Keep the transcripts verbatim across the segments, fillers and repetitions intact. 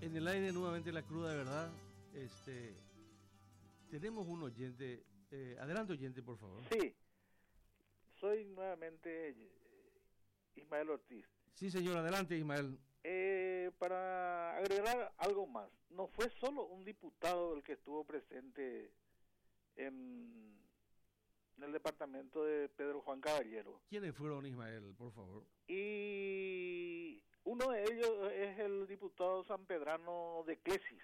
En el aire nuevamente la cruda verdad. Este, tenemos un oyente. Eh, adelante, oyente, por favor. Sí, soy nuevamente Ismael Ortiz. Sí, señor, adelante, Ismael. Eh, para agregar algo más, no fue solo un diputado el que estuvo presente en, en el departamento de Pedro Juan Caballero. ¿Quiénes fueron, Ismael, por favor? Y uno de ellos es el diputado sanpedrano de Clesis.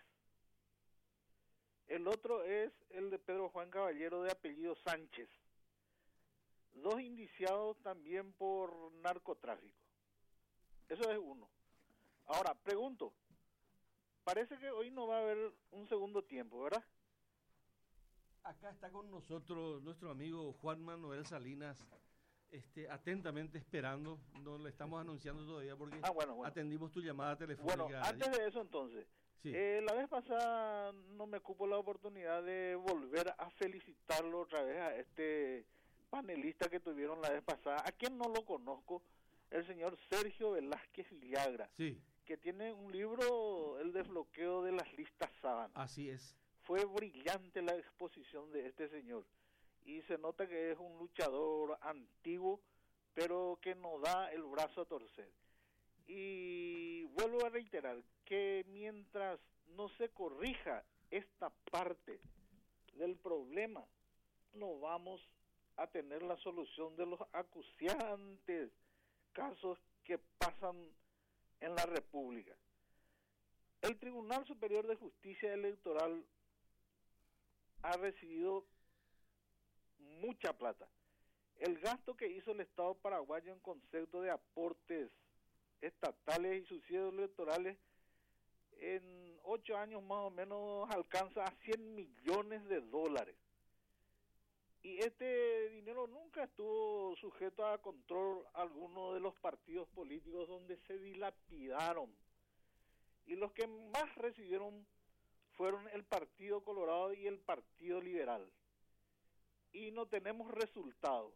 El otro es el de Pedro Juan Caballero de apellido Sánchez. Dos indiciados también por narcotráfico. Eso es uno. Ahora, pregunto, parece que hoy no va a haber un segundo tiempo, ¿verdad? Acá está con nosotros nuestro amigo Juan Manuel Salinas, este, atentamente esperando. No le estamos anunciando todavía porque ah, bueno, bueno. atendimos tu llamada telefónica. Bueno, antes de eso entonces, sí. eh, la vez pasada no me cupo la oportunidad de volver a felicitarlo otra vez a este panelista que tuvieron la vez pasada, a quien no lo conozco, el señor Sergio Velázquez Villagra, sí, que tiene un libro, El desbloqueo de las listas sábanas. Así es. Fue brillante la exposición de este señor y se nota que es un luchador antiguo, pero que no da el brazo a torcer. Y vuelvo a reiterar que mientras no se corrija esta parte del problema, no vamos a tener la solución de los acuciantes casos que pasan en la República. El Tribunal Superior de Justicia Electoral ha recibido mucha plata. El gasto que hizo el Estado paraguayo en concepto de aportes estatales y subsidios electorales en ocho años más o menos alcanza a cien millones de dólares. Y este dinero nunca estuvo sujeto a control alguno de los partidos políticos donde se dilapidaron. Y los que más recibieron fueron el Partido Colorado y el Partido Liberal. Y no tenemos resultados.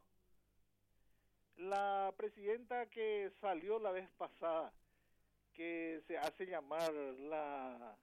La presidenta que salió la vez pasada, que se hace llamar la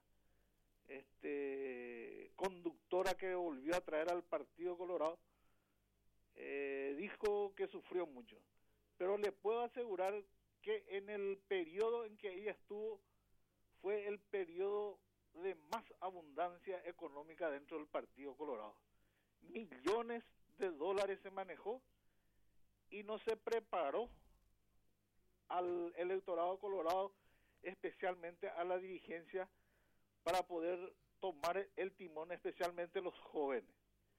este conductora que volvió a traer al Partido Colorado, eh, dijo que sufrió mucho. Pero le puedo asegurar que en el periodo en que ella estuvo fue el periodo de más abundancia económica dentro del Partido Colorado. Millones de dólares se manejó y no se preparó al electorado colorado, especialmente a la dirigencia, para poder tomar el timón, especialmente los jóvenes.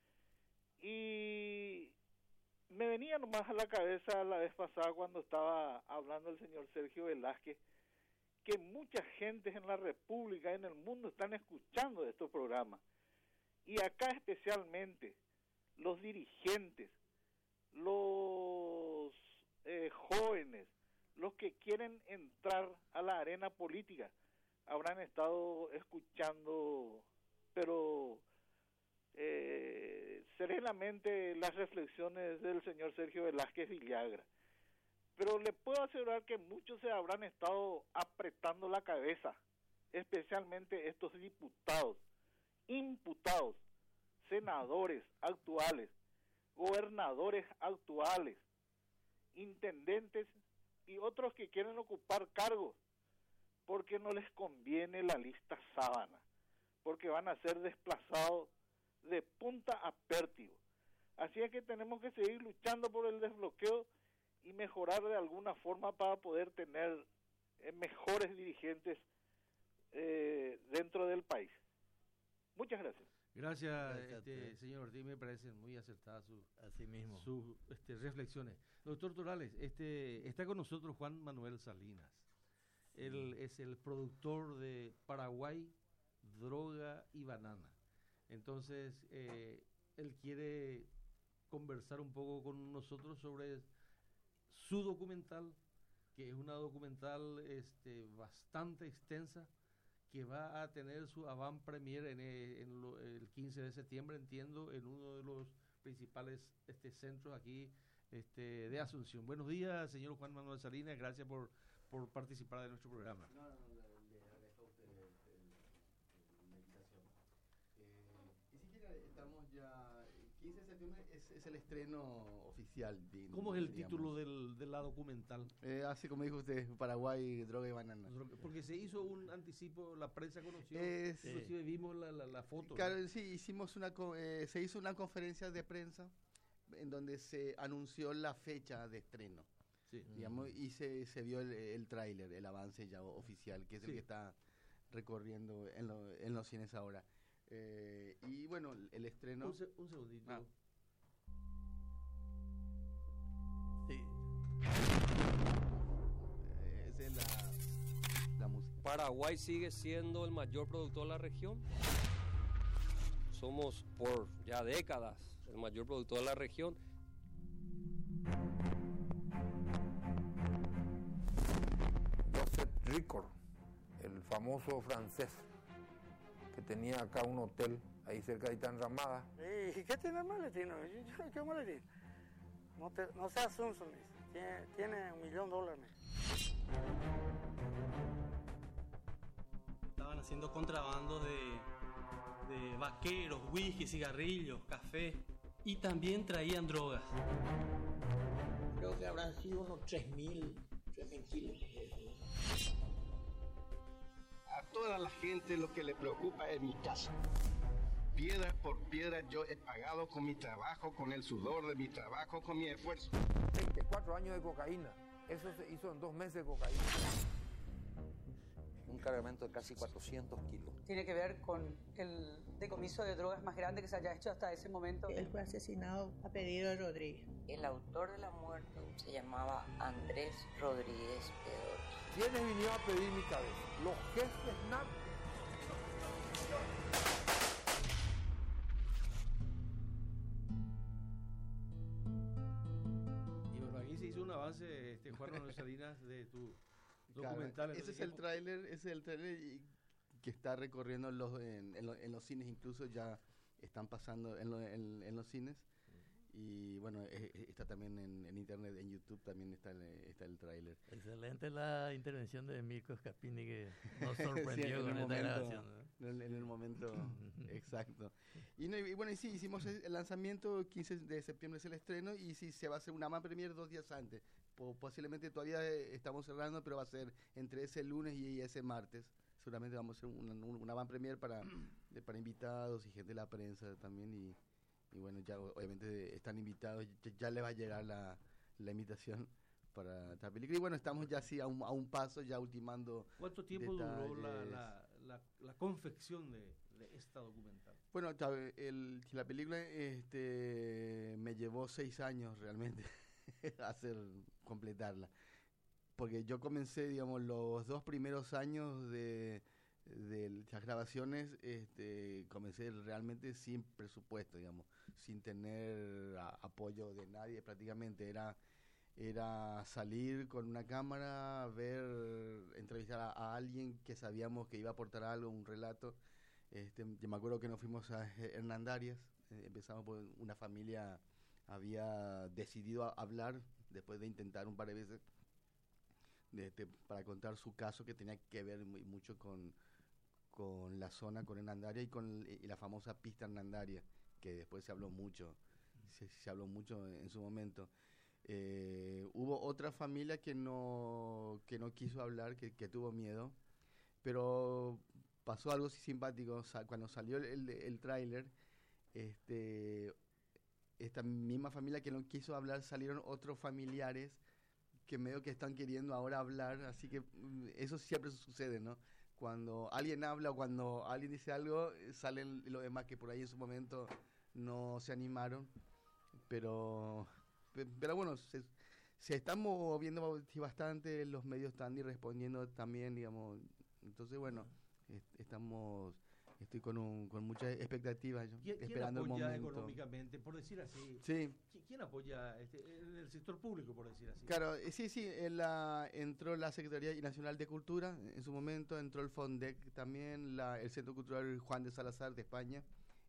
Y me venía nomás a la cabeza la vez pasada cuando estaba hablando el señor Sergio Velázquez, que mucha gente en la República, en el mundo, están escuchando estos programas. Y acá especialmente los dirigentes, los eh, jóvenes, los que quieren entrar a la arena política, habrán estado escuchando, pero eh, serenamente las reflexiones del señor Sergio Velázquez Villagra. Pero le puedo asegurar que muchos se habrán estado apretando la cabeza, especialmente estos diputados, imputados, senadores actuales, gobernadores actuales, intendentes y otros que quieren ocupar cargos, porque no les conviene la lista sábana, porque van a ser desplazados de punta a pértigo. Así es que tenemos que seguir luchando por el desbloqueo y mejorar de alguna forma para poder tener eh, mejores dirigentes eh, dentro del país. Muchas gracias. Gracias, gracias este, señor Ortiz, me parecen muy acertadas sus su, este, reflexiones. Doctor Torales, este, está con nosotros Juan Manuel Salinas. Sí. Él es el productor de Paraguay, Droga y Banana. Entonces, eh, él quiere conversar un poco con nosotros sobre su documental, que es una documental este, bastante extensa, que va a tener su avant premier en, en lo, el quince de septiembre, entiendo, en uno de los principales este, centros aquí este, de Asunción. Buenos días, señor Juan Manuel Salinas, gracias por, por participar de nuestro programa. No, no, le agradezco a usted ya quince de septiembre es, es el estreno oficial. Digamos. ¿Cómo es el título del, de la documental? Eh, así como dijo usted, Paraguay, droga y banana. Porque se hizo un anticipo, la prensa conoció, es, inclusive eh, vimos la, la, la foto. Claro, ¿no? Sí, hicimos una, eh, se hizo una conferencia de prensa en donde se anunció la fecha de estreno. Sí. Digamos, y se, se vio el, el tráiler, el avance ya oficial, que es sí. el que está recorriendo en, lo, en los cines ahora. Eh, y bueno, el estreno... Un, se, un segundito. Ah. Sí. Eh, esa es la, la música. Paraguay sigue siendo el mayor productor de la región. Somos por ya décadas el mayor productor de la región. Joseph Ricord, el famoso francés, que tenía acá un hotel ahí cerca de Itanramada. ¿Y qué tiene el maletino? ¿Qué maletín? No, te, no seas sonso, tiene, tiene un millón de dólares. Estaban haciendo contrabando de, de vaqueros, whisky, cigarrillos, café, y también traían drogas. Creo que habrán sido unos tres mil kilos. A toda la gente lo que le preocupa es mi casa. Piedra por piedra yo he pagado con mi trabajo, con el sudor de mi trabajo, con mi esfuerzo. veinticuatro años de cocaína. Eso se hizo en dos meses de cocaína. Un cargamento de casi cuatrocientos kilos. Tiene que ver con el decomiso de drogas más grande que se haya hecho hasta ese momento. Él fue asesinado a pedido de Rodríguez. El autor de la muerte se llamaba Andrés Rodríguez Pedor. ¿Quiénes vinieron a pedir mi cabeza? Los jefes narcos. Y bueno, aquí se hizo un avance, este, Juan Manuel Salinas, de tu documental. Claro, ese es el tráiler, ese es el tráiler que está recorriendo los, en, en, lo, en los cines, incluso ya están pasando en, lo, en, en los cines. Y bueno, está también en, en internet, en YouTube también está el, está el tráiler. Excelente la intervención de Mirko Scapini, que nos sorprendió sí, con esta momento, grabación, ¿no? En, en el momento exacto. Y, no, y bueno, y sí, hicimos el lanzamiento, quince de septiembre es el estreno, y sí, se va a hacer una avant premiere dos días antes. Po, posiblemente todavía estamos cerrando, pero va a ser entre ese lunes y ese martes. Seguramente vamos a hacer una, una avant premiere para, para invitados y gente de la prensa también, y... Y bueno, ya obviamente están invitados, ya, ya les va a llegar la, la invitación para esta película. Y bueno, estamos ya así a un, a un paso, ya ultimando. ¿Cuánto tiempo detalles. duró la, la, la, la confección de, de esta documental? Bueno, el, la película este, me llevó seis años realmente a hacer, completarla. Porque yo comencé, digamos, los dos primeros años de... de las grabaciones, este, comencé realmente sin presupuesto, digamos, sin tener a, apoyo de nadie prácticamente. Era, era salir con una cámara, ver, entrevistar a, a alguien que sabíamos que iba a aportar algo, un relato. Este, yo me acuerdo que nos fuimos a Hernandarias, eh, empezamos por una familia, había decidido a hablar después de intentar un par de veces de, de, para contar su caso, que tenía que ver muy, mucho con con la zona, con Hernandaria y con y la famosa pista Hernandaria, que después se habló mucho, se, se habló mucho en, en su momento. Eh, hubo otra familia que no que no quiso hablar, que, que tuvo miedo, pero pasó algo simpático. O sea, cuando salió el, el, el tráiler, este, esta misma familia que no quiso hablar, salieron otros familiares que medio que están queriendo ahora hablar, así que eso siempre sucede, ¿no? Cuando alguien habla o cuando alguien dice algo, salen los demás que por ahí en su momento no se animaron. Pero, pero bueno, se, se están moviendo bastante, los medios están respondiendo también, digamos. Entonces, bueno, est estamos... Estoy con, un, con muchas expectativas, yo, ¿Quién, esperando ¿quién apoya el momento. Económicamente, por decir así? Sí. ¿Quién apoya este, en el sector público, por decir así? Claro, sí, sí, en la, entró la Secretaría Nacional de Cultura en su momento, entró el FONDEC también, la, el Centro Cultural Juan de Salazar de España,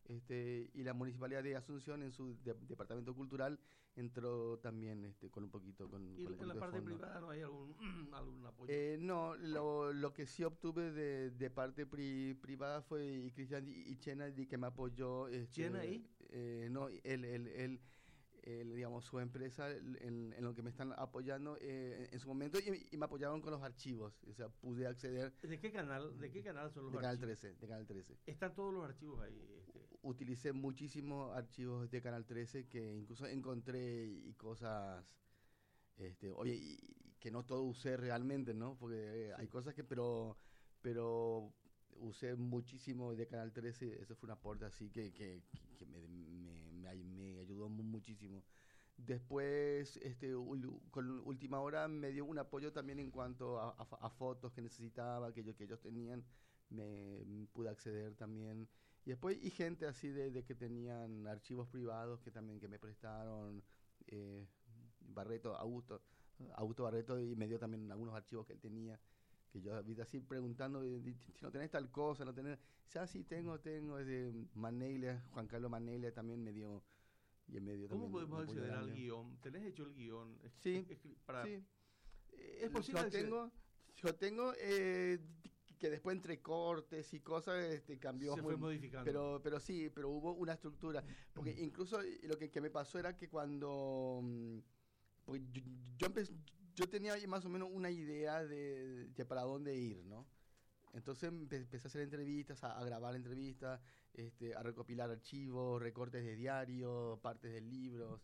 Este, y la Municipalidad de Asunción en su de, departamento cultural entró también este, con un poquito con, ¿Y con en la parte fondo. privada no hay algún, algún apoyo? Eh, no, lo, lo que sí obtuve de, de parte pri, privada fue Cristian Ichena, que me apoyó. Este, ¿Chena ahí? Eh, no, él, él, él, él, digamos, su empresa en, en lo que me están apoyando eh, en su momento y, y me apoyaron con los archivos, o sea, pude acceder. ¿De qué canal, de qué canal son los de archivos? Canal trece, de Canal trece. Están todos los archivos ahí. Este. Utilicé muchísimos archivos de Canal trece que incluso encontré y cosas, este, oye, y, que no todo usé realmente, ¿no? Porque eh, sí. hay cosas que, pero, pero usé muchísimo de Canal trece, eso fue un aporte así que, que, que me, me, me, me ayudó muchísimo. Después, este, con Última Hora me dio un apoyo también en cuanto a, a, a fotos que necesitaba, que, yo, que ellos tenían, me, me pude acceder también. Y después, y gente así de, de que tenían archivos privados que también que me prestaron, eh, Barreto, Augusto, Augusto Barreto, y me dio también algunos archivos que él tenía, que yo vi así preguntando, si no tenés tal cosa, no tenés, ah, sí, tengo, tengo, es de Maneglia, Juan Carlos Maneglia también me dio, y me dio ¿Cómo también, podemos acceder al guión? ¿Tenés hecho el guión? Sí, para, sí. ¿Es posible yo tengo, yo tengo, eh, que después entre cortes y cosas este, cambió. Se muy, fue modificando. Pero, pero sí, pero hubo una estructura. Porque incluso lo que, que me pasó era que cuando... Pues yo, yo, empecé, yo tenía más o menos una idea de, de para dónde ir, ¿no? Entonces empecé a hacer entrevistas, a, a grabar entrevistas, este, a recopilar archivos, recortes de diarios, partes de libros.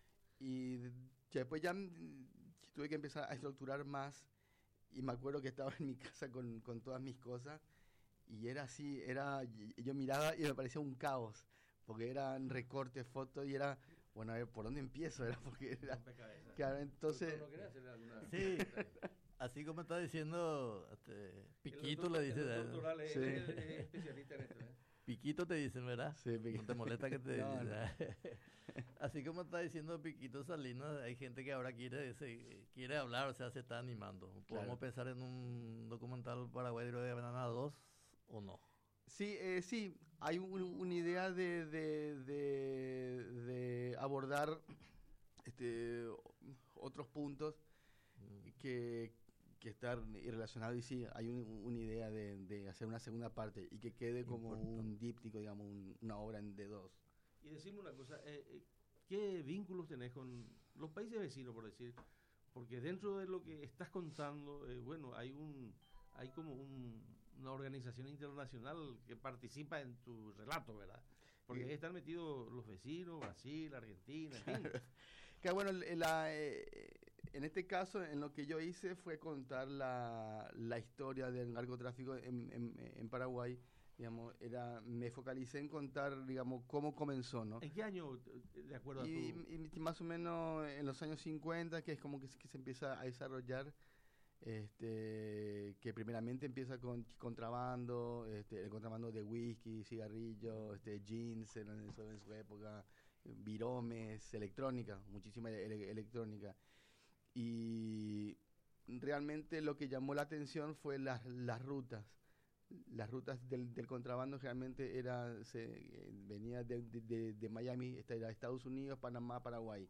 Y después ya tuve que empezar a estructurar más. Y me acuerdo que estaba en mi casa con, con todas mis cosas y era así, era yo miraba y me parecía un caos, porque eran recortes, fotos y era, bueno, a ver, ¿por dónde empiezo? Era porque era, claro, entonces... ¿No querés hacerle alguna? Sí, así como está diciendo, este, Piquito le dice... El doctoral es, sí. es, es especialista en esto, ¿eh? Piquito te dicen, ¿verdad? Sí, Piquito. No te molesta que te no, no. Así como está diciendo Piquito Salinas, hay gente que ahora quiere se, quiere hablar, o sea, se está animando. ¿Podemos claro. pensar en un documental Paraguay de Banana dos o no? Sí, eh, sí, hay un, una idea de, de, de, de abordar este, otros puntos mm. que, que están relacionados y sí, hay un, una idea de, de hacer una segunda parte y que quede como Importante. un díptico, digamos, un, una obra en de dos. Y decime una cosa, eh, ¿qué vínculos tenés con los países vecinos, por decir? Porque dentro de lo que estás contando, eh, bueno, hay un hay como un, una organización internacional que participa en tu relato, ¿verdad? Porque ahí están metidos los vecinos, Brasil, Argentina, en fin. Que bueno, la, eh, en este caso, en lo que yo hice fue contar la, la historia del narcotráfico en, en, en Paraguay. Digamos, era, me focalicé en contar, digamos, cómo comenzó, ¿no? ¿En qué año, de acuerdo y, a tu...? Y, y más o menos en los años cincuenta, que es como que, que se empieza a desarrollar, este, que primeramente empieza con contrabando, este, el contrabando de whisky, cigarrillos, este, jeans en, en, su, en su época, viromes, electrónica, muchísima ele, electrónica. Y realmente lo que llamó la atención fue las, las rutas. Las rutas del, del contrabando realmente era, se, eh, venía de, de, de, de Miami, era Estados Unidos, Panamá, Paraguay.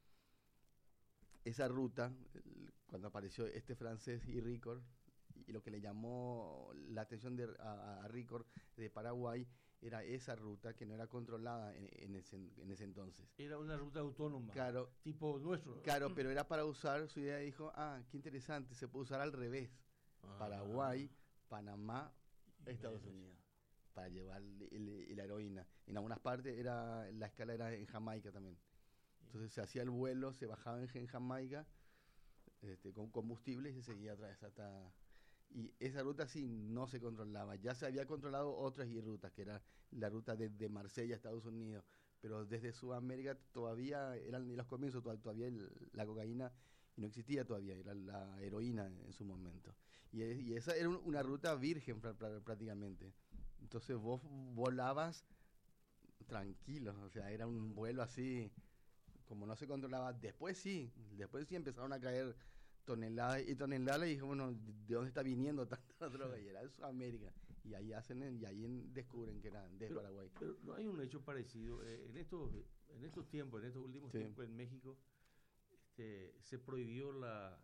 Esa ruta, cuando apareció este francés y Ricor, y lo que le llamó la atención de, a, a Ricor de Paraguay, era esa ruta que no era controlada en, en, ese, en ese entonces. Era una ruta autónoma, claro, tipo nuestro. Claro, pero era para usar, su idea dijo, ah, qué interesante, se puede usar al revés. Ah. Paraguay, Panamá, Estados Unidos, para llevar el, el, la heroína. En algunas partes era la escala era en Jamaica también. Entonces se hacía el vuelo, se bajaba en, en Jamaica este, con combustible y se seguía otra vez hasta... Y esa ruta sí no se controlaba. Ya se había controlado otras y rutas, que era la ruta de, de Marsella a Estados Unidos. Pero desde Sudamérica todavía eran los comienzos, todavía el, la cocaína no existía todavía, era la heroína en su momento. Y, y esa era un, una ruta virgen pr pr prácticamente. Entonces vos volabas tranquilo, o sea, era un vuelo así, como no se controlaba. Después sí, después sí empezaron a caer toneladas y toneladas y dije, bueno, ¿de dónde está viniendo tanta droga? Y era de Sudamérica. y ahí hacen el, y ahí en, descubren que eran de pero, Paraguay. Pero no hay un hecho parecido. Eh, en estos en estos tiempos, en estos últimos sí. tiempos en México, este, se prohibió la,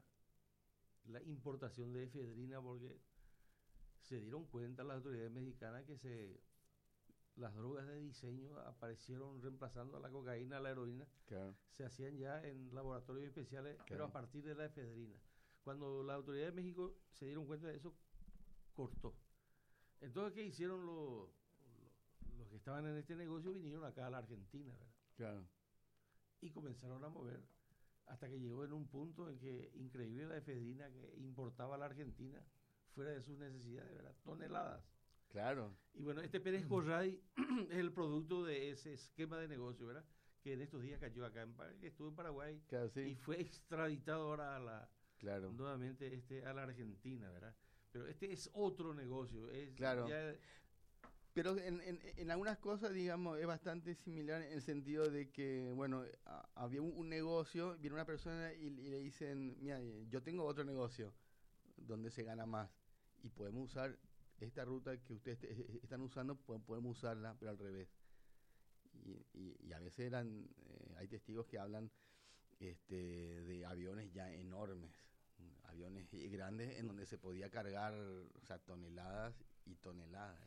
la importación de efedrina porque se dieron cuenta las autoridades mexicanas que se las drogas de diseño aparecieron reemplazando a la cocaína, a la heroína. Claro. Se hacían ya en laboratorios especiales, claro. pero a partir de la efedrina. Cuando las autoridades de México se dieron cuenta de eso, cortó. Entonces, ¿qué hicieron los, los, los que estaban en este negocio? Vinieron acá a la Argentina, ¿verdad? Claro. Y comenzaron a mover hasta que llegó en un punto en que increíble la efedrina que importaba a la Argentina fuera de sus necesidades, ¿verdad? Toneladas. Claro. Y bueno, este Pérez Corray es el producto de ese esquema de negocio, ¿verdad? Que en estos días cayó acá, en, que estuvo en Paraguay claro, sí. y fue extraditado ahora a la, claro. nuevamente este, a la Argentina, ¿verdad? Pero este es otro negocio. Es claro. Ya... Pero en, en, en algunas cosas, digamos, es bastante similar en el sentido de que, bueno, a, había un, un negocio, viene una persona y, y le dicen, mira, yo tengo otro negocio donde se gana más y podemos usar esta ruta que ustedes te, están usando, podemos usarla, pero al revés. Y, y, y a veces eran, eh, hay testigos que hablan este, de aviones ya enormes, aviones grandes en donde se podía cargar, o sea, toneladas y toneladas.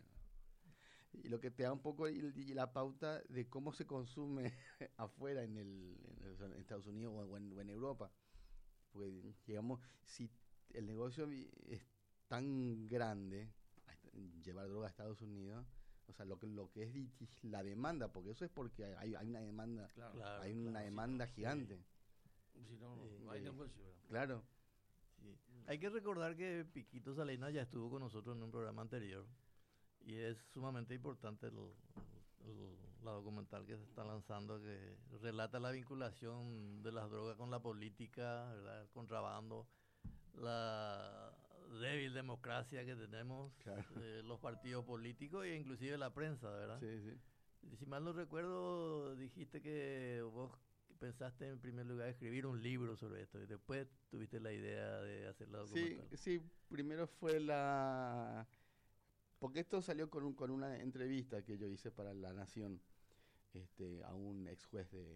Y lo que te da un poco y, y la pauta de cómo se consume afuera en, el, en, el, en Estados Unidos o en, o en Europa. Pues digamos, si el negocio es tan grande, llevar droga a Estados Unidos, o sea, lo que lo que es la demanda, porque eso es porque hay, hay una demanda, claro, hay claro, una claro, demanda sí, gigante. Si no, no, no hay negocio. ¿Verdad? Claro. Sí. Hay que recordar que Piquito Salinas ya estuvo con nosotros en un programa anterior y es sumamente importante el, el, la documental que se está lanzando que relata la vinculación de las drogas con la política, ¿verdad? El contrabando, la débil democracia que tenemos, claro. eh, los partidos políticos e inclusive la prensa, ¿verdad? Sí, sí. Si mal no recuerdo, dijiste que vos pensaste en primer lugar escribir un libro sobre esto y después tuviste la idea de hacer la documental. Sí, sí, primero fue la... Porque esto salió con, un, con una entrevista que yo hice para La Nación, este, a un ex juez de,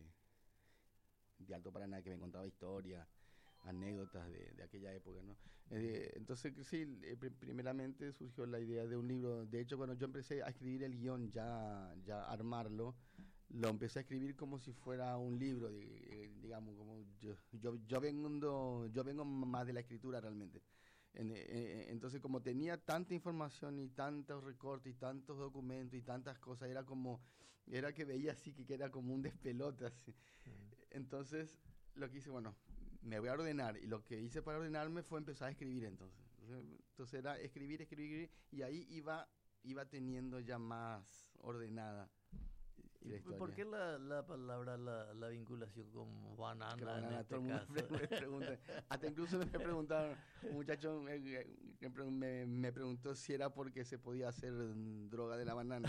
de Alto Paraná que me contaba historia, anécdotas de, de aquella época, ¿no? Eh, entonces, sí, eh, primeramente surgió la idea de un libro. De hecho, cuando yo empecé a escribir el guión, ya, ya armarlo, lo empecé a escribir como si fuera un libro, digamos, como yo, yo, yo vengo, yo vengo más de la escritura realmente. En, eh, entonces, como tenía tanta información y tantos recortes y tantos documentos y tantas cosas, era como, era que veía así que, que era como un despelote así. Uh-huh. Entonces, lo que hice, bueno, me voy a ordenar, y lo que hice para ordenarme fue empezar a escribir entonces. Entonces era escribir, escribir, y ahí iba, iba teniendo ya más ordenada. ¿Por qué la, la palabra, la, la vinculación con banana? Que banana, en este todo el mundo caso? me pregunta. Hasta incluso me preguntaron, un muchacho me, me, me preguntó si era porque se podía hacer droga de la banana.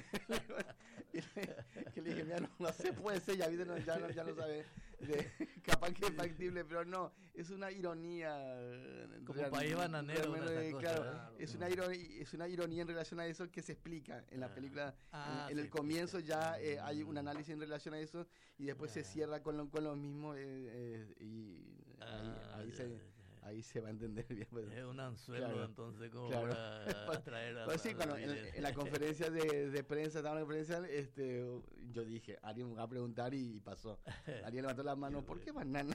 Y le, que le dije, mira, no, no se puede ser, ya, no, ya, no, ya no sabe, de, capaz que es factible, pero no, es una ironía. Como real, país bananero. Realmente, cosa, claro, claro, es, no. una ironía, es una ironía en relación a eso que se explica en la ah. película. Ah, en, en sí, el comienzo sí, ya sí. Eh, hay un análisis en relación a eso y después ah. se cierra con lo, con lo mismo eh, eh, y ah, ahí, ahí, ya, se, ya. ahí se va a entender bien. Pues. Es un anzuelo, claro, entonces, como claro. para atraer a pues sí, la, cuando en, en la conferencia de, de prensa, estaba en la conferencia, este, yo dije, alguien me va a preguntar y, y pasó. Alguien levantó la mano, ¿por qué banana?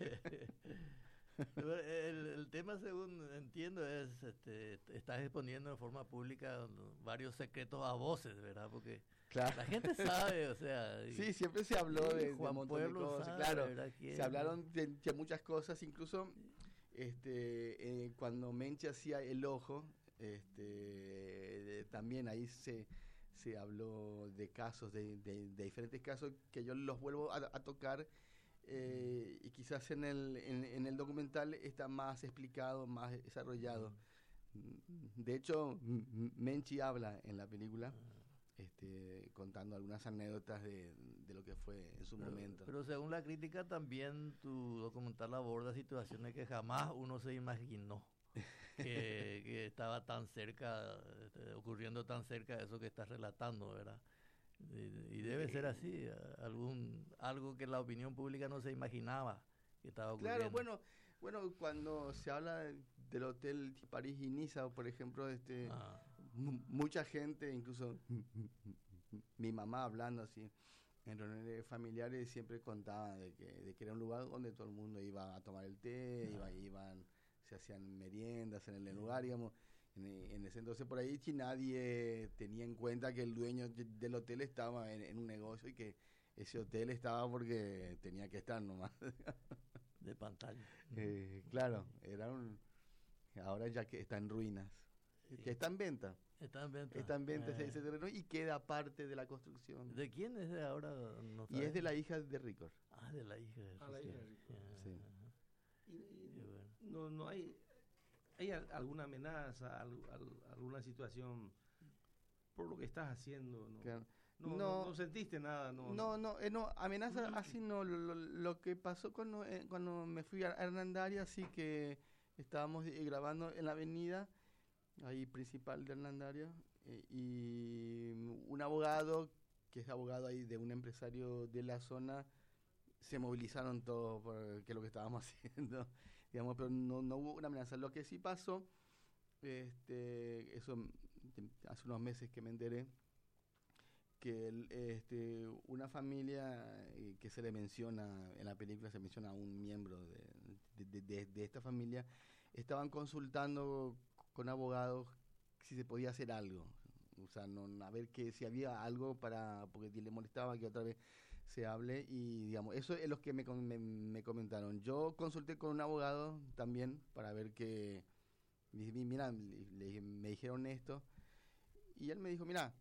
El, el tema, según entiendo, es, este, estás exponiendo de forma pública varios secretos a voces, ¿verdad? Porque claro. la gente sabe, o sea... Sí, y, siempre se habló de, Juan de un montón Pueblo de cosas, sabe, claro. ¿verdad? Se hablaron de, de muchas cosas, incluso este, eh, cuando Menchi hacía El Ojo, este, también ahí se, se habló de casos, de, de, de diferentes casos que yo los vuelvo a, a tocar. Eh, y quizás en el, en, en el documental está más explicado, más desarrollado. De hecho, Menchi habla en la película, este, contando algunas anécdotas de, de lo que fue en su pero, momento. Pero según la crítica también tu documental aborda situaciones que jamás uno se imaginó que, que estaba tan cerca, eh, ocurriendo tan cerca de eso que estás relatando, ¿verdad? Y, y debe ser así, algún algo que la opinión pública no se imaginaba que estaba ocurriendo. Claro, bueno, bueno, cuando se habla del hotel París y Niza, por ejemplo, este, ah. m- mucha gente, incluso mi mamá hablando así, en reuniones familiares siempre contaba de que, de que era un lugar donde todo el mundo iba a tomar el té, ah. iba, iban, se hacían meriendas en el lugar, digamos. En, en ese entonces por ahí si nadie tenía en cuenta que el dueño del hotel estaba en, en un negocio y que ese hotel estaba porque tenía que estar nomás. De pantalla. Eh, claro, era un... Ahora ya que está en ruinas. Sí. Que está en venta. Está en venta. Está en venta eh. ese terreno y queda parte de la construcción. ¿De quién es de ahora? No y es de la hija de Ricord. Ah, de la hija de Ricord. Ah, la hija de Ricord. Sí. Y, y, bueno. No, no hay... ¿Hay alguna amenaza, al, al, alguna situación por lo que estás haciendo? ¿No? Claro. No, no, no, no sentiste nada. No, no, no, eh, no amenaza así no. Lo, lo, lo que pasó cuando, eh, cuando me fui a Hernandaria, sí que estábamos eh, grabando en la avenida, ahí principal de Hernandaria, eh, y un abogado, que es abogado ahí de un empresario de la zona, se movilizaron todos por qué es lo que estábamos haciendo. Digamos, pero no, no hubo una amenaza. Lo que sí pasó, este, eso hace unos meses que me enteré, que el, este, una familia eh, que se le menciona, en la película se menciona a un miembro de, de, de, de esta familia, estaban consultando con abogados si se podía hacer algo. O sea, no, a ver que si había algo para, porque le molestaba que otra vez se hable, y digamos, eso es lo que me, me, me comentaron. Yo consulté con un abogado también para ver que, mira, le, me dijeron esto, y él me dijo, mira,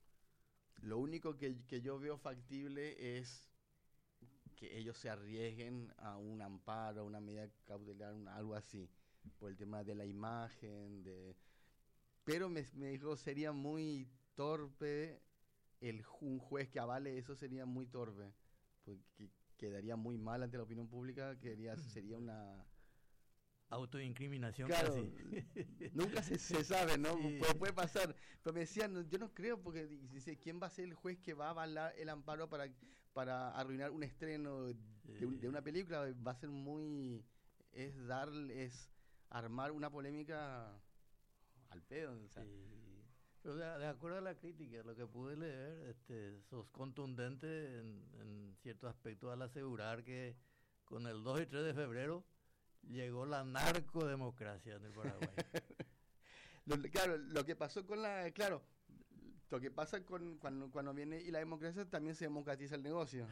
lo único que, que yo veo factible es que ellos se arriesguen a un amparo, a una medida cautelar, una, algo así, por el tema de la imagen, de... pero me, me dijo, sería muy torpe el un juez que avale eso, sería muy torpe, porque quedaría muy mal ante la opinión pública, quedaría, sería una autoincriminación. Claro, casi. Nunca se, se sabe, ¿no? Sí. Puede, puede pasar, pero me decían, yo no creo, porque dice, ¿quién va a ser el juez que va a avalar el amparo para, para arruinar un estreno de, sí. de una película? Va a ser muy, es dar, es armar una polémica al pedo, o sea. Sí. Pero de, de acuerdo a la crítica, lo que pude leer, este, sos contundente en, en cierto aspecto al asegurar que con el dos y tres de febrero llegó la narcodemocracia en el Paraguay. lo, claro, lo que pasó con la, claro, lo que pasa con cuando, cuando viene y la democracia, también se democratiza el negocio.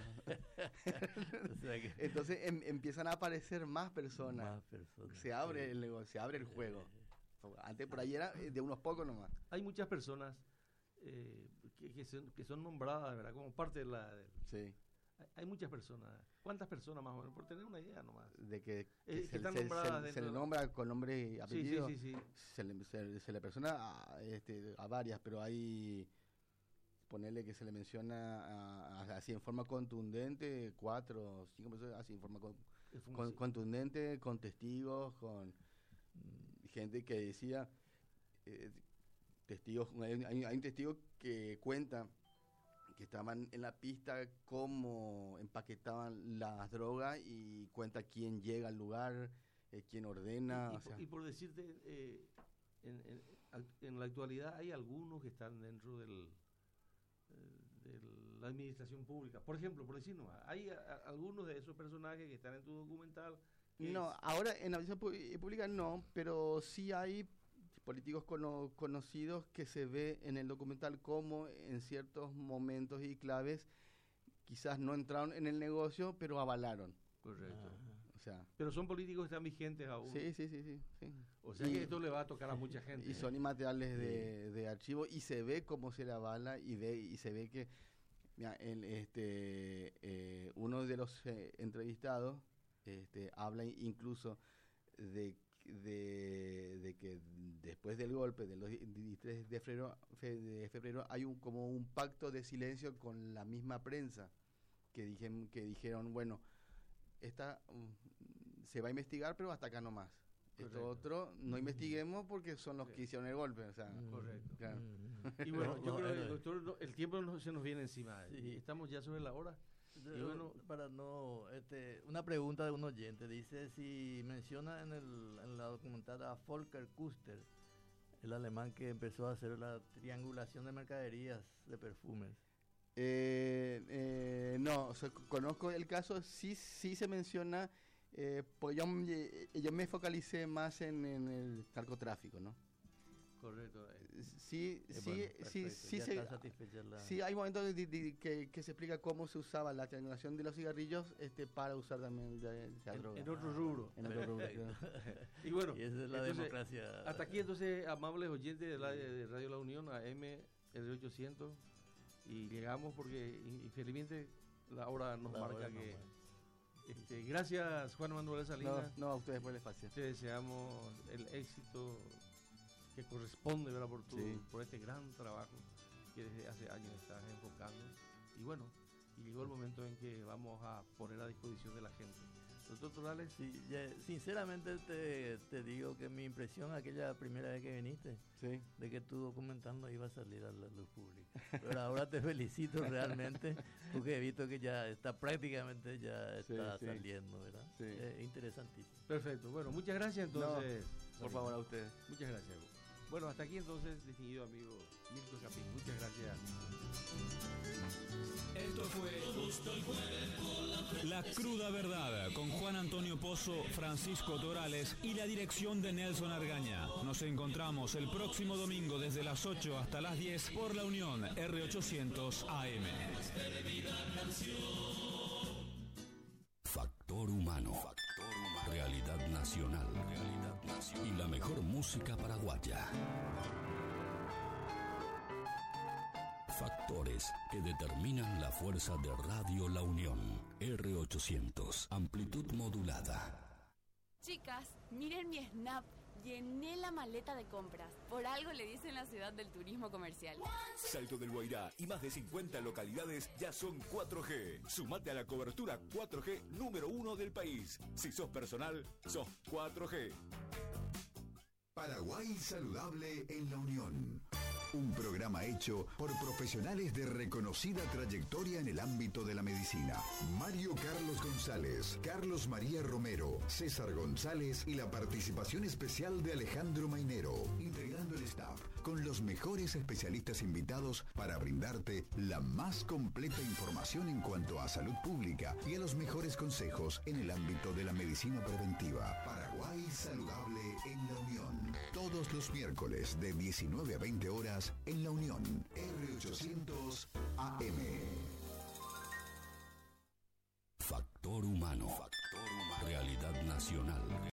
O sea que, entonces em, empiezan a aparecer más personas, más personas se abre sí. el negocio, se abre el juego. Antes por ahí era de unos pocos nomás. Hay muchas personas eh, que, que, son, que son nombradas, ¿verdad? Como parte de la... De, sí. Hay, hay muchas personas. ¿Cuántas personas más o menos? Por tener una idea nomás. De que, que eh, se, que están se, nombradas se, se le nombra con nombre y apellido. Sí, sí, sí, sí. Se, le, se, se le persona a, este, a varias, pero hay... Ponerle que se le menciona a, a, así en forma contundente, cuatro, cinco personas, así en forma con, con, contundente, con testigos, con... gente que decía, eh, testigos, hay, hay, hay un testigo que cuenta que estaban en la pista cómo empaquetaban las drogas y cuenta quién llega al lugar, eh, quién ordena. Y, y, o sea. por, y por decirte, eh, en, en, en la actualidad hay algunos que están dentro del, de la administración pública. Por ejemplo, por decir nomás, hay a, a, algunos de esos personajes que están en tu documental. No, es... ahora en la administración pública no, pero sí hay políticos cono conocidos que se ve en el documental como en ciertos momentos y claves quizás no entraron en el negocio, pero avalaron. Correcto. Ajá. O sea, pero son políticos que están vigentes aún. Sí, sí, sí, sí, sí. O sea y, que esto le va a tocar a mucha gente. Y son ¿eh? inmateriales de, de archivo y se ve cómo se le avala y ve y se ve que mira, el, este eh, uno de los eh, entrevistados este, habla incluso de De, de que después del golpe del veintitrés de febrero, de febrero hay un como un pacto de silencio con la misma prensa que dijeron que dijeron bueno esta um, se va a investigar pero hasta acá nomás Esto otro, no investiguemos porque son los que hicieron el golpe. O sea, correcto. Claro. Y bueno, yo creo que, doctor, el tiempo no, se nos viene encima. Sí. Estamos ya sobre la hora. Y bueno, para no, este, una pregunta de un oyente. Dice si menciona en, el, en la documental a Volker Kuster, el alemán que empezó a hacer la triangulación de mercaderías de perfumes. Eh, eh, no, o sea, conozco el caso, sí, sí se menciona, eh, pues yo, yo me focalicé más en, en el narcotráfico, ¿no? Correcto. Sí, eh, sí, bueno, sí, sí, se, la... sí, hay momentos de, de, de, que, que se explica cómo se usaba la triangulación de los cigarrillos este, para usar también la, la en, droga. En otro rubro. En otro rubro. Y bueno, y esa es la entonces, democracia. Hasta aquí entonces, amables oyentes de, la, de Radio La Unión, a M R ochocientos, y llegamos porque infelizmente la hora nos la marca hora que... No, este, gracias, Juan Manuel Salinas. No, no, a ustedes por el espacio. Te deseamos el éxito que corresponde, ¿verdad? Por, tu, sí. por este gran trabajo que desde hace años estás enfocando. Y bueno, y llegó el momento en que vamos a poner a disposición de la gente. Doctor Torales. Sí, ya, sinceramente te, te digo que mi impresión aquella primera vez que viniste, sí. de que tu documental no iba a salir a la luz pública. Pero ahora te felicito realmente, porque he visto que ya está prácticamente ya está sí, sí. saliendo, ¿verdad? Sí. Eh, interesantísimo. Perfecto. Bueno, muchas gracias entonces. No, por favor, a ustedes. Muchas gracias. Bueno, hasta aquí entonces, distinguido amigo Mirko Capín. Muchas gracias. Esto fue La Cruda Verdad con Juan Antonio Pozo, Francisco Torales y la dirección de Nelson Argaña. Nos encontramos el próximo domingo desde las ocho hasta las diez por La Unión R ochocientos A M. Factor humano. Factor humano. Realidad nacional. Realidad nacional. Y la mejor música paraguaya. Factores que determinan la fuerza de Radio La Unión. R ochocientos, amplitud modulada. Chicas, miren mi Snap. Llené la maleta de compras. Por algo le dicen la ciudad del turismo comercial. Salto del Guairá y más de cincuenta localidades ya son cuatro G. Sumate a la cobertura cuatro G número uno del país. Si sos personal, sos cuatro G. Paraguay Saludable en La Unión. Un programa hecho por profesionales de reconocida trayectoria en el ámbito de la medicina. Mario Carlos González, Carlos María Romero, César González y la participación especial de Alejandro Mainero, integrando el staff con los mejores especialistas invitados para brindarte la más completa información en cuanto a salud pública y a los mejores consejos en el ámbito de la medicina preventiva. Paraguay Saludable en La Unión. Todos los miércoles de diecinueve a veinte horas en La Unión, R ochocientos A M. Factor humano.